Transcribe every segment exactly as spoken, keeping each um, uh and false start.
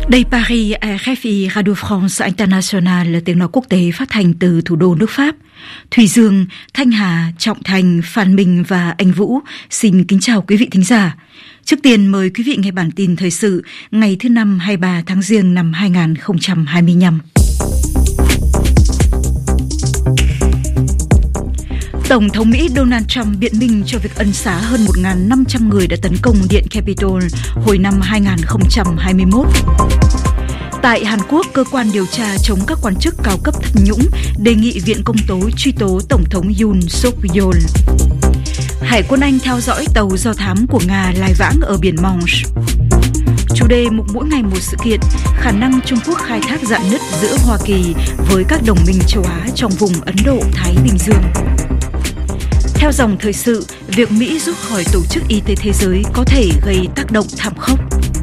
Đây Paris, rờ ép i Radio France International là tiếng nói quốc tế phát thanh từ thủ đô nước Pháp. Thùy Dương, Thanh Hà, Trọng Thành, Phan Minh và Anh Vũ xin kính chào quý vị thính giả. Trước tiên mời quý vị nghe bản tin thời sự ngày thứ năm hai mươi ba tháng Giêng năm hai nghìn không trăm hai mươi lăm. Tổng thống Mỹ Donald Trump biện minh cho việc ân xá hơn một nghìn năm trăm người đã tấn công Điện Capitol hồi năm hai nghìn không trăm hai mươi mốt. Tại Hàn Quốc, cơ quan điều tra chống các quan chức cao cấp tham nhũng đề nghị Viện Công tố truy tố Tổng thống Yoon suk yeol. Hải quân Anh theo dõi tàu do thám của Nga lai vãng ở biển Manche. Chủ đề mục mỗi ngày một sự kiện, khả năng Trung Quốc khai thác rạn nứt giữa Hoa Kỳ với các đồng minh châu Á trong vùng Ấn Độ-Thái Bình Dương. Theo dòng thời sự, việc Mỹ rút khỏi Tổ chức Y tế Thế giới có thể gây tác động thảm khốc.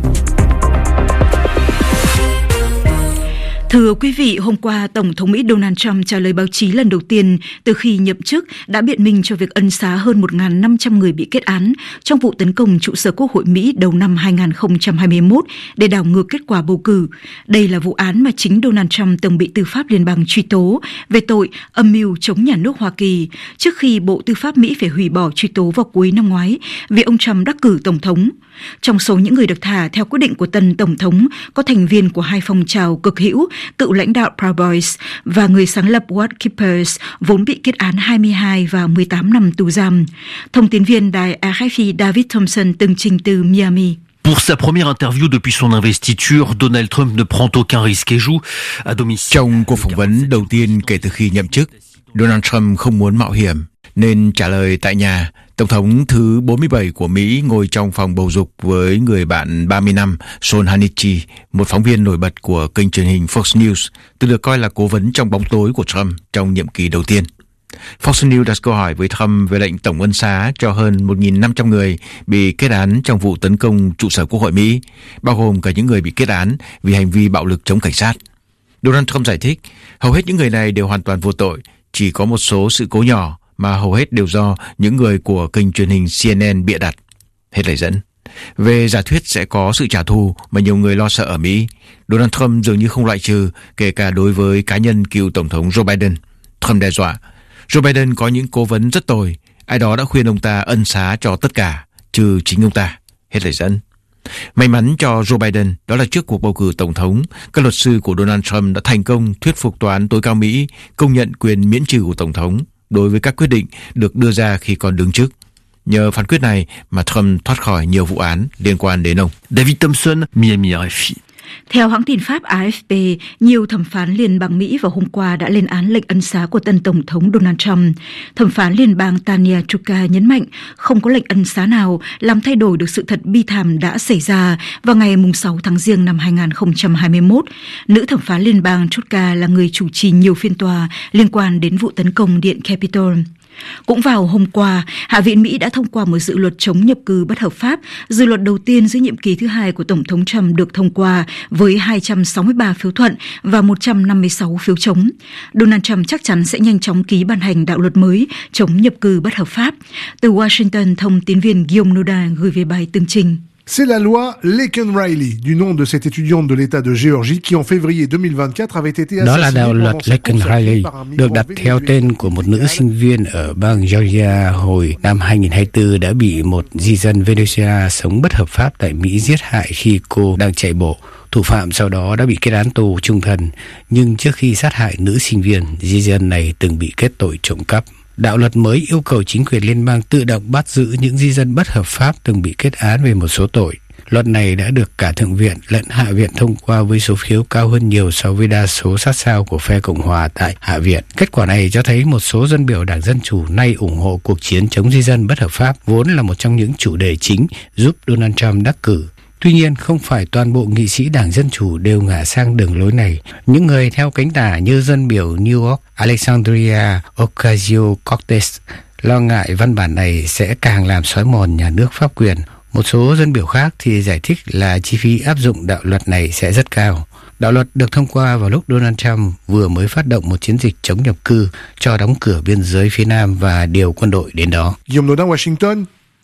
Thưa quý vị, hôm qua, Tổng thống Mỹ Donald Trump trả lời báo chí lần đầu tiên từ khi nhậm chức đã biện minh cho việc ân xá hơn một nghìn năm trăm người bị kết án trong vụ tấn công trụ sở Quốc hội Mỹ đầu năm hai nghìn không trăm hai mươi mốt để đảo ngược kết quả bầu cử. Đây là vụ án mà chính Donald Trump từng bị Tư pháp Liên bang truy tố về tội âm mưu chống nhà nước Hoa Kỳ trước khi Bộ Tư pháp Mỹ phải hủy bỏ truy tố vào cuối năm ngoái vì ông Trump đắc cử Tổng thống. Trong số những người được thả theo quyết định của tân Tổng thống có thành viên của hai phong trào cực hữu, cựu lãnh đạo Proud Boys và người sáng lập What Keepers vốn bị kết án hai mươi hai và mười tám năm tù giam. Thông tín viên đài rờ ép i David Thompson từng trình từ Miami. Pour sa première interview depuis son investiture, Donald Trump ne prend aucun risque et joue à domicile. Trong cuộc phỏng vấn đầu tiên kể từ khi nhậm chức, Donald Trump không muốn mạo hiểm nên trả lời tại nhà. Tổng thống thứ bốn mươi bảy của Mỹ ngồi trong phòng bầu dục với người bạn ba mươi năm Sean Hannity, một phóng viên nổi bật của kênh truyền hình Fox News, từng được coi là cố vấn trong bóng tối của Trump trong nhiệm kỳ đầu tiên. Fox News đặt câu hỏi với Trump về lệnh tổng ân xá cho hơn một nghìn năm trăm người bị kết án trong vụ tấn công trụ sở Quốc hội Mỹ, bao gồm cả những người bị kết án vì hành vi bạo lực chống cảnh sát. Donald Trump giải thích, hầu hết những người này đều hoàn toàn vô tội, chỉ có một số sự cố nhỏ mà hầu hết đều do những người của kênh truyền hình C N N bịa đặt. Hết lời dẫn. Về giả thuyết sẽ có sự trả thù mà nhiều người lo sợ ở Mỹ, Donald Trump dường như không loại trừ, kể cả đối với cá nhân cựu Tổng thống Joe Biden. Trump đe dọa, Joe Biden có những cố vấn rất tồi, ai đó đã khuyên ông ta ân xá cho tất cả, trừ chính ông ta. Hết lời dẫn. May mắn cho Joe Biden, đó là trước cuộc bầu cử Tổng thống, các luật sư của Donald Trump đã thành công thuyết phục Tòa án tối cao Mỹ công nhận quyền miễn trừ của Tổng thống đối với các quyết định được đưa ra khi còn đương chức. Nhờ phán quyết này mà Trump thoát khỏi nhiều vụ án liên quan đến ông. David Thompson, Miami, rờ ép i. Theo hãng tin Pháp A F P, nhiều thẩm phán liên bang Mỹ vào hôm qua đã lên án lệnh ân xá của tân Tổng thống Donald Trump. Thẩm phán liên bang Tanya Chutka nhấn mạnh không có lệnh ân xá nào làm thay đổi được sự thật bi thảm đã xảy ra vào ngày sáu tháng Giêng năm hai nghìn không trăm hai mươi mốt. Nữ thẩm phán liên bang Chutka là người chủ trì nhiều phiên tòa liên quan đến vụ tấn công Điện Capitol. Cũng vào hôm qua, Hạ viện Mỹ đã thông qua một dự luật chống nhập cư bất hợp pháp, dự luật đầu tiên dưới nhiệm kỳ thứ hai của Tổng thống Trump được thông qua với hai trăm sáu mươi ba phiếu thuận và một trăm năm mươi sáu phiếu chống. Donald Trump chắc chắn sẽ nhanh chóng ký ban hành đạo luật mới chống nhập cư bất hợp pháp. Từ Washington, thông tín viên Guillaume Noda gửi về bài tường trình. C'est la loi Laken-Riley, du nom de cette étudiante de l'État de Géorgie qui en février deux mille vingt-quatre avait été assassinée. Đó là đạo luật Laken-Riley, được đặt theo tên của một nữ sinh viên ở bang Georgia hồi năm hai nghìn không trăm hai mươi tư đã bị một di dân Venezuela sống bất hợp pháp tại Mỹ giết hại khi cô đang chạy bộ. Thủ phạm sau đó đã bị kết án tù chung thân, nhưng trước khi sát hại nữ sinh viên, di dân này từng bị kết tội trộm cắp. Đạo luật mới yêu cầu chính quyền liên bang tự động bắt giữ những di dân bất hợp pháp từng bị kết án về một số tội. Luật này đã được cả Thượng viện lẫn Hạ viện thông qua với số phiếu cao hơn nhiều so với đa số sát sao của phe Cộng hòa tại Hạ viện. Kết quả này cho thấy một số dân biểu Đảng Dân Chủ nay ủng hộ cuộc chiến chống di dân bất hợp pháp, vốn là một trong những chủ đề chính giúp Donald Trump đắc cử. Tuy nhiên, không phải toàn bộ nghị sĩ Đảng Dân Chủ đều ngả sang đường lối này. Những người theo cánh tả như dân biểu New York Alexandria Ocasio-Cortez lo ngại văn bản này sẽ càng làm xói mòn nhà nước pháp quyền. Một số dân biểu khác thì giải thích là chi phí áp dụng đạo luật này sẽ rất cao. Đạo luật được thông qua vào lúc Donald Trump vừa mới phát động một chiến dịch chống nhập cư cho đóng cửa biên giới phía Nam và điều quân đội đến đó. Guillaume Nodin, Washington,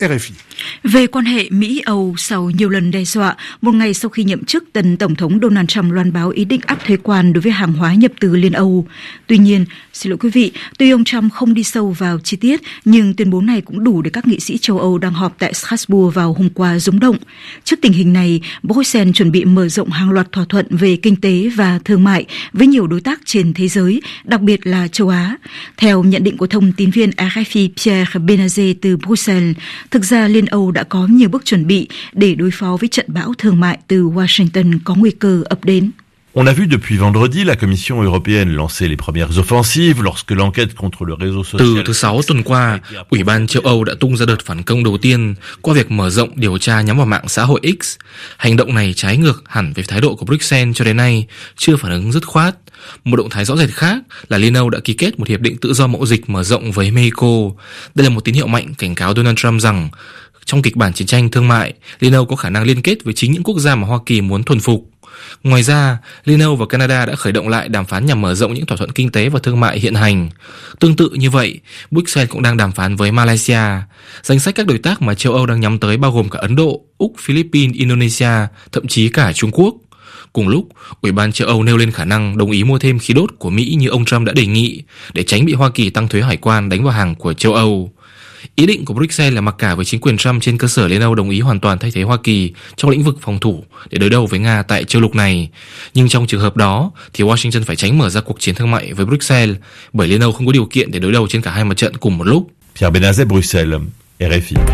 R F I. Về quan hệ Mỹ-Âu sau nhiều lần đe dọa, một ngày sau khi nhậm chức, tân Tổng thống Donald Trump loan báo ý định áp thuế quan đối với hàng hóa nhập từ Liên Âu. Tuy nhiên, xin lỗi quý vị, tuy ông Trump không đi sâu vào chi tiết, nhưng tuyên bố này cũng đủ để các nghị sĩ châu Âu đang họp tại Strasbourg vào hôm qua rúng động. Trước tình hình này, Bruxelles chuẩn bị mở rộng hàng loạt thỏa thuận về kinh tế và thương mại với nhiều đối tác trên thế giới, đặc biệt là châu Á. Theo nhận định của thông tin viên R F I Pierre Benazet từ Bruxelles, thực ra Liên Âu đã có nhiều bước chuẩn bị để đối phó với trận bão thương mại từ Washington có nguy cơ ập đến. On a vu depuis vendredi la Commission européenne lancer les premières offensives lorsque l'enquête contre le réseau social. Từ thứ Sáu tuần qua, Ủy ban châu Âu đã tung ra đợt phản công đầu tiên qua việc mở rộng điều tra nhắm vào mạng xã hội X. Hành động này trái ngược hẳn với thái độ của Bruxelles cho đến nay, chưa phản ứng dứt khoát. Một động thái rõ rệt khác là Liên Âu đã ký kết một hiệp định tự do mậu dịch mở rộng với Mexico. Đây là một tín hiệu mạnh cảnh cáo Donald Trump rằng trong kịch bản chiến tranh thương mại, Liên Âu có khả năng liên kết với chính những quốc gia mà Hoa Kỳ muốn thuần phục. Ngoài ra, Liên Âu và Canada đã khởi động lại đàm phán nhằm mở rộng những thỏa thuận kinh tế và thương mại hiện hành. Tương tự như vậy, Bruxelles cũng đang đàm phán với Malaysia. Danh sách các đối tác mà châu Âu đang nhắm tới bao gồm cả Ấn Độ, Úc, Philippines, Indonesia, thậm chí cả Trung Quốc. Cùng lúc, Ủy ban châu Âu nêu lên khả năng đồng ý mua thêm khí đốt của Mỹ như ông Trump đã đề nghị để tránh bị Hoa Kỳ tăng thuế hải quan đánh vào hàng của châu Âu. Ý định của Bruxelles là mặc cả với chính quyền Trump trên cơ sở Liên Âu đồng ý hoàn toàn thay thế Hoa Kỳ trong lĩnh vực phòng thủ để đối đầu với Nga tại châu lục này. Nhưng trong trường hợp đó thì Washington phải tránh mở ra cuộc chiến thương mại với Bruxelles bởi Liên Âu không có điều kiện để đối đầu trên cả hai mặt trận cùng một lúc. Pierre Benazet, Bruxelles, R F I.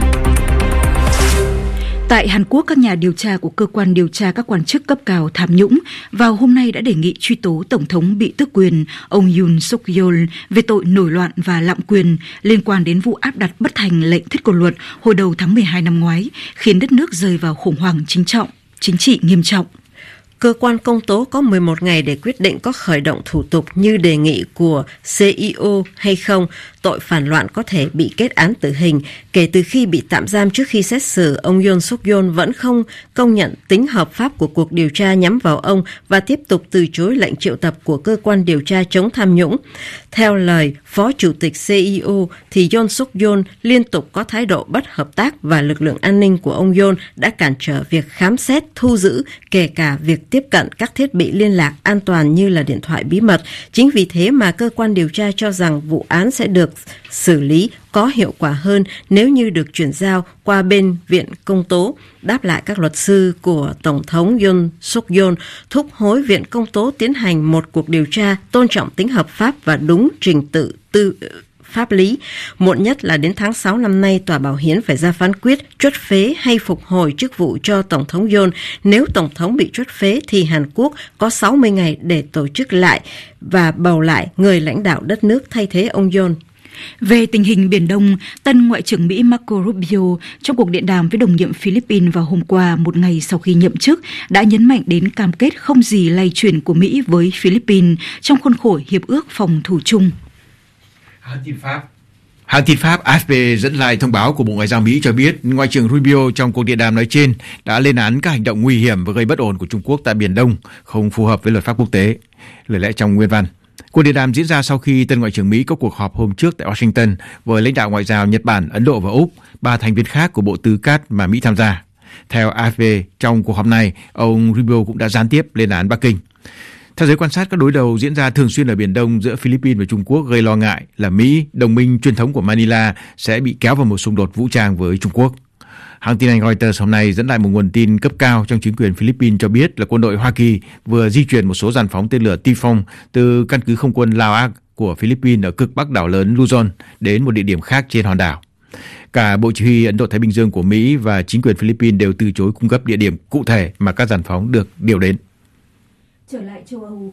Tại Hàn Quốc, các nhà điều tra của cơ quan điều tra các quan chức cấp cao tham nhũng vào hôm nay đã đề nghị truy tố Tổng thống bị tước quyền ông Yoon suk yeol về tội nổi loạn và lạm quyền liên quan đến vụ áp đặt bất thành lệnh thiết quân luật hồi đầu tháng mười hai năm ngoái, khiến đất nước rơi vào khủng hoảng chính trọng, chính trị nghiêm trọng. Cơ quan công tố có mười một ngày để quyết định có khởi động thủ tục như đề nghị của C E O hay không. Tội phản loạn có thể bị kết án tử hình. Kể từ khi bị tạm giam trước khi xét xử, ông Yoon suk yeol vẫn không công nhận tính hợp pháp của cuộc điều tra nhắm vào ông và tiếp tục từ chối lệnh triệu tập của cơ quan điều tra chống tham nhũng. Theo lời Phó Chủ tịch C E O, thì Yoon suk yeol liên tục có thái độ bất hợp tác và lực lượng an ninh của ông Yoon đã cản trở việc khám xét, thu giữ, kể cả việc tiếp cận các thiết bị liên lạc an toàn như là điện thoại bí mật. Chính vì thế mà cơ quan điều tra cho rằng vụ án sẽ được xử lý có hiệu quả hơn nếu như được chuyển giao qua bên viện công tố. Đáp lại các luật sư của Tổng thống Yoon suk yeol thúc hối viện công tố tiến hành một cuộc điều tra tôn trọng tính hợp pháp và đúng trình tự tư pháp lý. Muộn nhất là đến tháng sáu năm nay, Tòa Bảo hiến phải ra phán quyết truất phế hay phục hồi chức vụ cho Tổng thống Yoon. Nếu Tổng thống bị truất phế thì Hàn Quốc có sáu mươi ngày để tổ chức lại và bầu lại người lãnh đạo đất nước thay thế ông Yoon. Về tình hình Biển Đông, tân Ngoại trưởng Mỹ Marco Rubio trong cuộc điện đàm với đồng nhiệm Philippines vào hôm qua, một ngày sau khi nhậm chức, đã nhấn mạnh đến cam kết không gì lay chuyển của Mỹ với Philippines trong khuôn khổ Hiệp ước Phòng thủ chung. Hãng tin Pháp Hãng tin Pháp A F P dẫn lại thông báo của Bộ Ngoại giao Mỹ cho biết Ngoại trưởng Rubio trong cuộc điện đàm nói trên đã lên án các hành động nguy hiểm và gây bất ổn của Trung Quốc tại Biển Đông, không phù hợp với luật pháp quốc tế. Lời lẽ trong nguyên văn. Cuộc điện đàm diễn ra sau khi tân Ngoại trưởng Mỹ có cuộc họp hôm trước tại Washington với lãnh đạo ngoại giao Nhật Bản, Ấn Độ và Úc, ba thành viên khác của Bộ Tư Cát mà Mỹ tham gia. Theo A F P, trong cuộc họp này, ông Rubio cũng đã gián tiếp lên án Bắc Kinh. Theo giới quan sát, các đối đầu diễn ra thường xuyên ở Biển Đông giữa Philippines và Trung Quốc gây lo ngại là Mỹ, đồng minh truyền thống của Manila, sẽ bị kéo vào một xung đột vũ trang với Trung Quốc. Hãng tin Anh Reuters hôm nay dẫn lại một nguồn tin cấp cao trong chính quyền Philippines cho biết là quân đội Hoa Kỳ vừa di chuyển một số dàn phóng tên lửa Typhoon từ căn cứ không quân Laoag của Philippines ở cực bắc đảo lớn Luzon đến một địa điểm khác trên hòn đảo. Cả Bộ Chỉ huy Ấn Độ-Thái Bình Dương của Mỹ và chính quyền Philippines đều từ chối cung cấp địa điểm cụ thể mà các dàn phóng được điều đến. Trở lại châu Âu.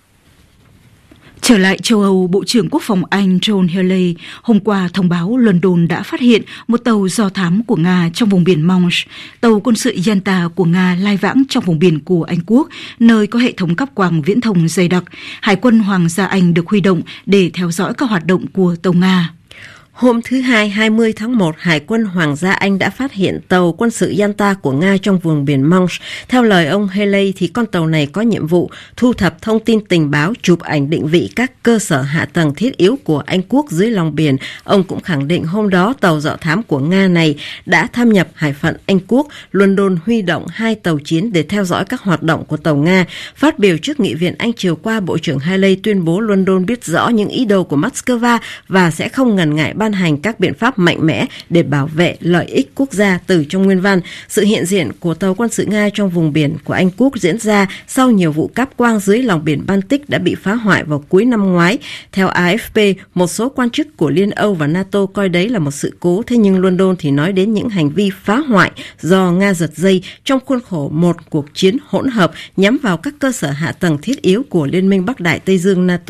Trở lại châu Âu, Bộ trưởng Quốc phòng Anh John Healey hôm qua thông báo London đã phát hiện một tàu do thám của Nga trong vùng biển Manche. Tàu quân sự Yalta của Nga lai vãng trong vùng biển của Anh Quốc, nơi có hệ thống cáp quang viễn thông dày đặc. Hải quân Hoàng gia Anh được huy động để theo dõi các hoạt động của tàu Nga. Hôm thứ Hai, hai mươi tháng một, Hải quân Hoàng gia Anh đã phát hiện tàu quân sự Yalta của Nga trong vùng biển Manch. Theo lời ông Haley, thì con tàu này có nhiệm vụ thu thập thông tin tình báo, chụp ảnh định vị các cơ sở hạ tầng thiết yếu của Anh quốc dưới lòng biển. Ông cũng khẳng định hôm đó tàu dò thám của Nga này đã thâm nhập hải phận Anh quốc. London huy động hai tàu chiến để theo dõi các hoạt động của tàu Nga. Phát biểu trước Nghị viện Anh chiều qua, Bộ trưởng Haley tuyên bố London biết rõ những ý đồ của Moscow và sẽ không ngần ngại ban hành các biện pháp mạnh mẽ để bảo vệ lợi ích quốc gia. Từ trong nguyên văn, sự hiện diện của tàu quân sự Nga trong vùng biển của Anh quốc diễn ra sau nhiều vụ cáp quang dưới lòng biển Baltic đã bị phá hoại vào cuối năm ngoái. Theo a ép pê, một số quan chức của Liên Âu và NATO coi đấy là một sự cố, thế nhưng London thì nói đến những hành vi phá hoại do Nga giật dây trong khuôn khổ một cuộc chiến hỗn hợp nhắm vào các cơ sở hạ tầng thiết yếu của Liên minh Bắc Đại Tây Dương NATO.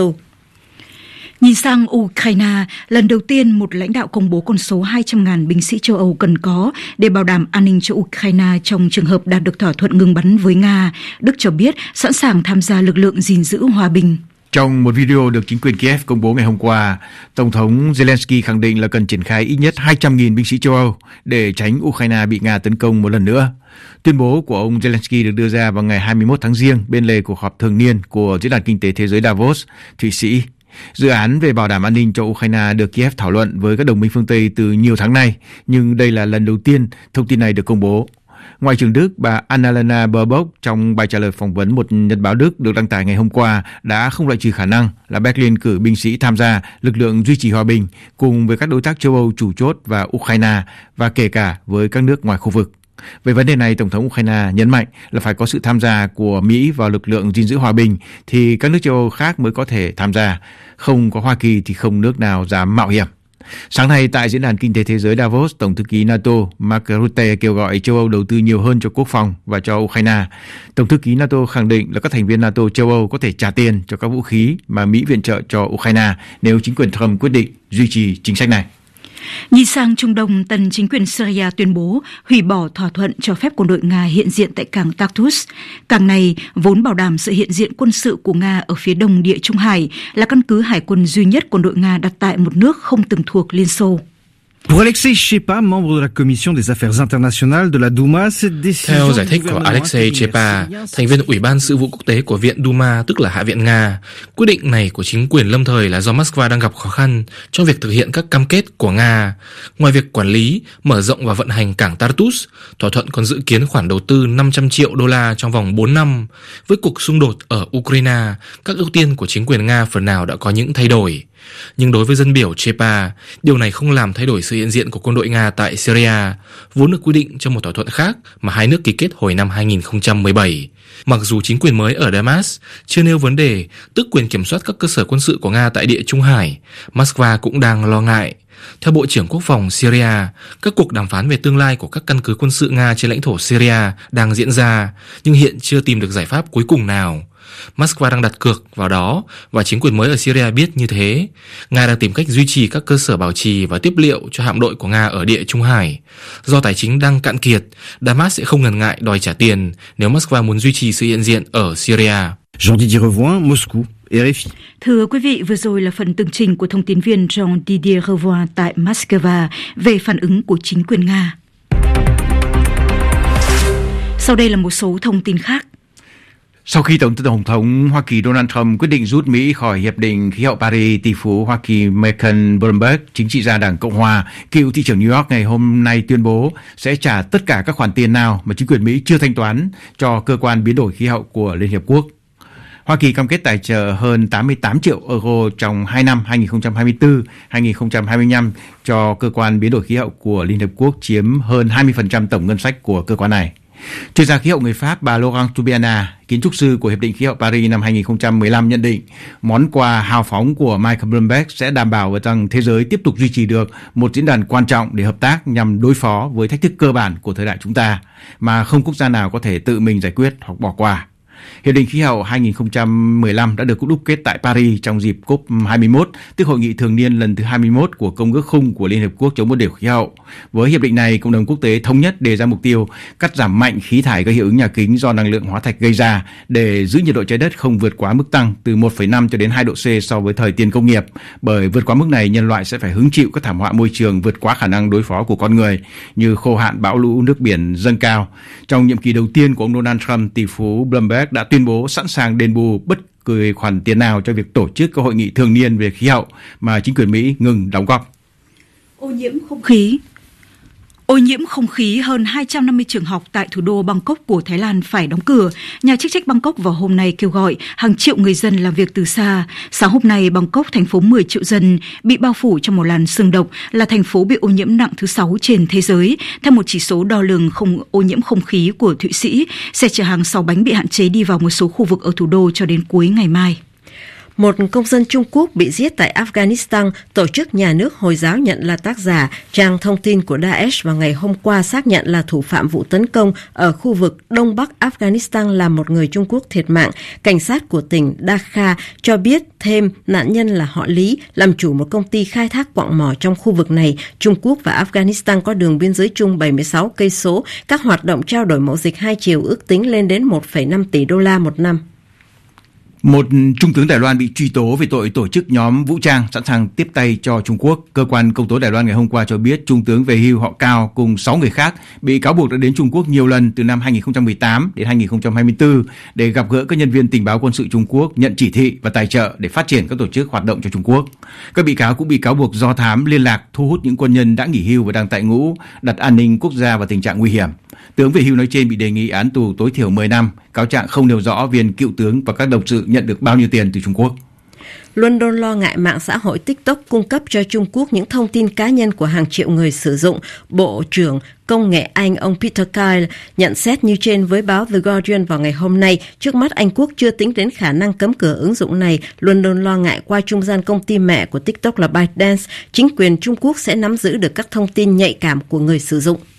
Nhìn sang Ukraine, lần đầu tiên một lãnh đạo công bố con số hai trăm nghìn binh sĩ châu Âu cần có để bảo đảm an ninh cho Ukraine trong trường hợp đạt được thỏa thuận ngừng bắn với Nga. Đức cho biết sẵn sàng tham gia lực lượng gìn giữ hòa bình. Trong một video được chính quyền Kiev công bố ngày hôm qua, Tổng thống Zelensky khẳng định là cần triển khai ít nhất hai trăm nghìn binh sĩ châu Âu để tránh Ukraine bị Nga tấn công một lần nữa. Tuyên bố của ông Zelensky được đưa ra vào ngày hai mươi mốt tháng Giêng bên lề cuộc họp thường niên của Diễn đàn Kinh tế Thế giới Davos, Thụy Sĩ. Dự án về bảo đảm an ninh cho Ukraine được Kiev thảo luận với các đồng minh phương Tây từ nhiều tháng nay, nhưng đây là lần đầu tiên thông tin này được công bố. Ngoại trưởng Đức bà Annalena Baerbock trong bài trả lời phỏng vấn một nhật báo Đức được đăng tải ngày hôm qua đã không loại trừ khả năng là Berlin cử binh sĩ tham gia lực lượng duy trì hòa bình cùng với các đối tác châu Âu chủ chốt và Ukraine và kể cả với các nước ngoài khu vực. Về vấn đề này, Tổng thống Ukraine nhấn mạnh là phải có sự tham gia của Mỹ vào lực lượng gìn giữ hòa bình thì các nước châu Âu khác mới có thể tham gia. Không có Hoa Kỳ thì không nước nào dám mạo hiểm. Sáng nay tại Diễn đàn Kinh tế Thế giới Davos, Tổng thư ký NATO Mark Rutte kêu gọi châu Âu đầu tư nhiều hơn cho quốc phòng và cho Ukraine. Tổng thư ký NATO khẳng định là các thành viên NATO châu Âu có thể trả tiền cho các vũ khí mà Mỹ viện trợ cho Ukraine nếu chính quyền Trump quyết định duy trì chính sách này. Nhìn sang Trung Đông, tân chính quyền Syria tuyên bố hủy bỏ thỏa thuận cho phép quân đội Nga hiện diện tại cảng Tartus. Cảng này vốn bảo đảm sự hiện diện quân sự của Nga ở phía đông Địa Trung Hải, là căn cứ hải quân duy nhất quân đội Nga đặt tại một nước không từng thuộc Liên Xô. Pour Alexei Shepa, membre de la Commission des Affaires Internationales de la Duma, cette décision. Theo giải thích của Alexei Shepa, thành viên Ủy ban Sự vụ Quốc tế của Viện Duma, tức là Hạ viện Nga, quyết định này của chính quyền lâm thời là do Moscow đang gặp khó khăn trong việc thực hiện các cam kết của Nga. Ngoài việc quản lý, mở rộng và vận hành cảng Tartus, thỏa thuận còn dự kiến khoản đầu tư năm trăm triệu đô la trong vòng bốn năm. Với cuộc xung đột ở Ukraine, các ưu tiên của chính quyền Nga phần nào đã có những thay đổi. Nhưng đối với dân biểu Shepa, điều này không làm thay đổi sự hiện diện của quân đội Nga tại Syria, vốn được quy định trong một thỏa thuận khác mà hai nước ký kết hồi năm hai nghìn không trăm mười bảy. Mặc dù chính quyền mới ở Damas chưa nêu vấn đề, tức quyền kiểm soát các cơ sở quân sự của Nga tại Địa Trung Hải, Moscow cũng đang lo ngại. Theo Bộ trưởng Quốc phòng Syria, các cuộc đàm phán về tương lai của các căn cứ quân sự Nga trên lãnh thổ Syria đang diễn ra, nhưng hiện chưa tìm được giải pháp cuối cùng nào. Moscow đang đặt cược vào đó và chính quyền mới ở Syria biết như thế. Nga đang tìm cách duy trì các cơ sở bảo trì và tiếp liệu cho hạm đội của Nga ở Địa Trung Hải. Do tài chính đang cạn kiệt, Damas sẽ không ngần ngại đòi trả tiền nếu Moscow muốn duy trì sự hiện diện ở Syria. Jean-Didier Revoin, Moscou, rờ ép i. Thưa quý vị, vừa rồi là phần tường trình của thông tin viên Jean-Didier Revoin tại Moscow về phản ứng của chính quyền Nga. Sau đây là một số thông tin khác. Sau khi Tổng Tổng thống Hoa Kỳ Donald Trump quyết định rút Mỹ khỏi Hiệp định Khí hậu Paris, tỷ phú Hoa Kỳ Michael Bloomberg, chính trị gia Đảng Cộng Hòa, cựu thị trưởng New York ngày hôm nay tuyên bố sẽ trả tất cả các khoản tiền nào mà chính quyền Mỹ chưa thanh toán cho cơ quan biến đổi khí hậu của Liên Hiệp Quốc. Hoa Kỳ cam kết tài trợ hơn tám mươi tám triệu euro trong hai năm hai nghìn không trăm hai mươi tư đến hai nghìn không trăm hai mươi lăm cho cơ quan biến đổi khí hậu của Liên Hiệp Quốc, chiếm hơn hai mươi phần trăm tổng ngân sách của cơ quan này. Chuyên gia khí hậu người Pháp bà Laurent Toubiana, kiến trúc sư của Hiệp định Khí hậu Paris năm hai nghìn không trăm mười lăm nhận định món quà hào phóng của Michael Bloomberg sẽ đảm bảo rằng thế giới tiếp tục duy trì được một diễn đàn quan trọng để hợp tác nhằm đối phó với thách thức cơ bản của thời đại chúng ta mà không quốc gia nào có thể tự mình giải quyết hoặc bỏ qua. Hiệp định khí hậu hai không một lăm đã được đúc kết tại Paris trong dịp cốp hai mươi mốt, tức hội nghị thường niên lần thứ hai mươi mốt của Công ước Khung của Liên Hợp Quốc chống biến đổi khí hậu. Với hiệp định này, cộng đồng quốc tế thống nhất đề ra mục tiêu cắt giảm mạnh khí thải gây hiệu ứng nhà kính do năng lượng hóa thạch gây ra để giữ nhiệt độ trái đất không vượt quá mức tăng từ một phẩy năm cho đến hai độ C so với thời tiền công nghiệp. Bởi vượt quá mức này, nhân loại sẽ phải hứng chịu các thảm họa môi trường vượt quá khả năng đối phó của con người như khô hạn, bão lũ, nước biển dâng cao. Trong nhiệm kỳ đầu tiên của ông Donald Trump, tỷ phú Bloomberg đã tuyên bố sẵn sàng đền bù bất cứ khoản tiền nào cho việc tổ chức các hội nghị thường niên về khí hậu mà chính quyền Mỹ ngừng đóng góp. Ô nhiễm không khí Ô nhiễm không khí, hơn hai trăm năm mươi trường học tại thủ đô Bangkok của Thái Lan phải đóng cửa. Nhà chức trách Bangkok vào hôm nay kêu gọi hàng triệu người dân làm việc từ xa. Sáng hôm nay, Bangkok, thành phố mười triệu dân, bị bao phủ trong một làn sương độc, là thành phố bị ô nhiễm nặng thứ sáu trên thế giới. Theo một chỉ số đo lường không ô nhiễm không khí của Thụy Sĩ, xe chở hàng sáu bánh bị hạn chế đi vào một số khu vực ở thủ đô cho đến cuối ngày mai. Một công dân Trung Quốc bị giết tại Afghanistan, tổ chức nhà nước Hồi giáo nhận là tác giả. Trang thông tin của Daesh vào ngày hôm qua xác nhận là thủ phạm vụ tấn công ở khu vực Đông Bắc Afghanistan là một người Trung Quốc thiệt mạng. Cảnh sát của tỉnh Dhaka cho biết thêm nạn nhân là họ Lý, làm chủ một công ty khai thác quặng mỏ trong khu vực này. Trung Quốc và Afghanistan có đường biên giới chung bảy mươi sáu cây số. Các hoạt động trao đổi mậu dịch hai chiều ước tính lên đến một phẩy năm tỷ đô la một năm. Một trung tướng Đài Loan bị truy tố về tội tổ chức nhóm vũ trang sẵn sàng tiếp tay cho Trung Quốc. Cơ quan công tố Đài Loan ngày hôm qua cho biết trung tướng về hưu họ Cao cùng sáu người khác bị cáo buộc đã đến Trung Quốc nhiều lần từ năm hai không một tám đến hai không hai tư để gặp gỡ các nhân viên tình báo quân sự Trung Quốc, nhận chỉ thị và tài trợ để phát triển các tổ chức hoạt động cho Trung Quốc. Các bị cáo cũng bị cáo buộc do thám, liên lạc, thu hút những quân nhân đã nghỉ hưu và đang tại ngũ, đặt an ninh quốc gia vào tình trạng nguy hiểm. Tướng về hưu nói trên bị đề nghị án tù tối thiểu mười năm. Cáo trạng không nêu rõ viên cựu tướng và các đồng sự nhận được bao nhiêu tiền từ Trung Quốc. London lo ngại mạng xã hội TikTok cung cấp cho Trung Quốc những thông tin cá nhân của hàng triệu người sử dụng. Bộ trưởng Công nghệ Anh ông Peter Kyle nhận xét như trên với báo The Guardian vào ngày hôm nay. Trước mắt Anh Quốc chưa tính đến khả năng cấm cửa ứng dụng này. London lo ngại qua trung gian công ty mẹ của TikTok là ByteDance, chính quyền Trung Quốc sẽ nắm giữ được các thông tin nhạy cảm của người sử dụng.